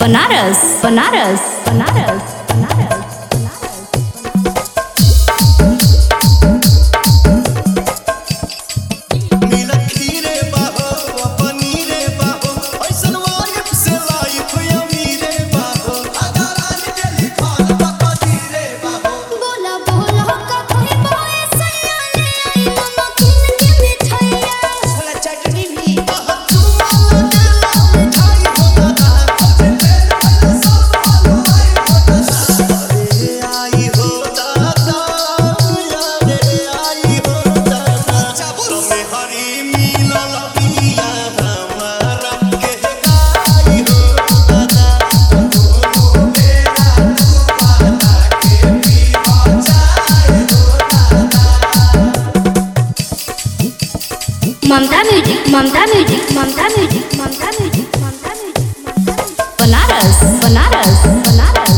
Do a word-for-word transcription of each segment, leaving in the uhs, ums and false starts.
Banaras Banaras Banaras Banaras Mamta music Mamta music Mamta music Mamta music Mamta music Banaras Banaras Banaras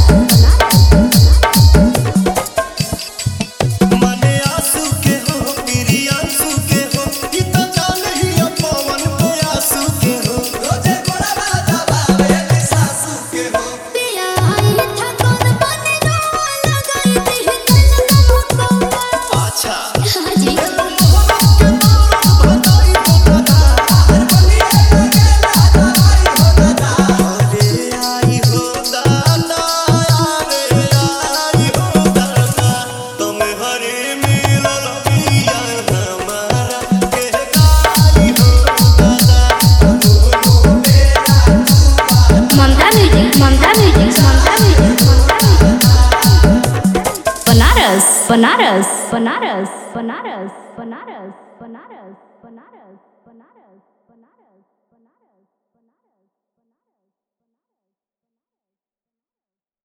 मने आंसू के हो मेरी आंसू के हो ई तो जान ही पवन पे आंसू के हो रोजे गोरा बाजा बावे के सासू के हो पिया आई था कौन बने रो लगाई थी दिल में मुको अच्छा हां जी Mamta music Mamta music Mamta music Banaras Banaras Banaras Banaras Banaras Banaras